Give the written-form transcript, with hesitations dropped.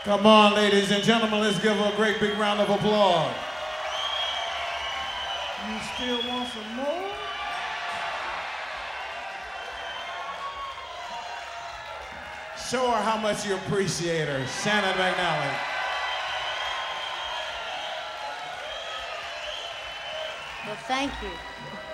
Come on, ladies and gentlemen, let's give her a great big round of applause. You still want some more? Show her how much you appreciate her, Shannon McNally. Well, thank you.